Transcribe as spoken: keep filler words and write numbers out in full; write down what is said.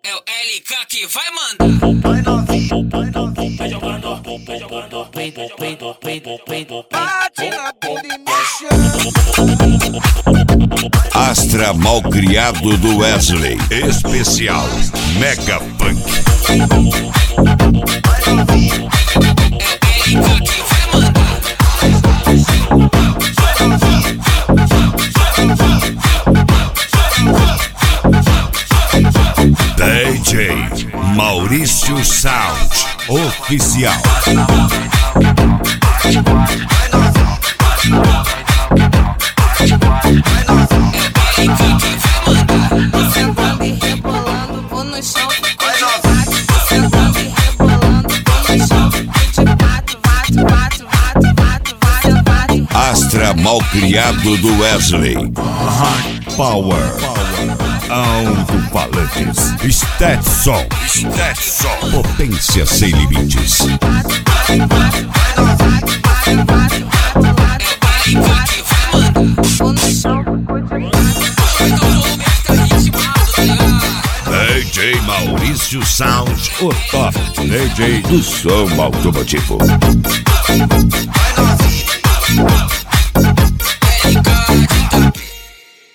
É o L K que vai mandar. Vai novinho, vai novinho. Vai jogando, vai jogando, vai jogando, vai jogando. Bate na bunda e mexe. Astra Malcriado do Wesley. Especial Mega Punk. Vai novinho. É o L K que vai mandar. Vai novinho. D J Maurício Sound Oficial. Sentando e rebolando, vou no chão. Sentando e rebolando, vou no chão. De quatro, vato, vato, vato, vato, vato, vato. Astra Malcriado do Wesley. High Power. Alto-falantes. Stetson. Stetson. Potência sem limites. Vou no chão, D J Maurício Sound, o top D J do som automotivo. Vai novinho.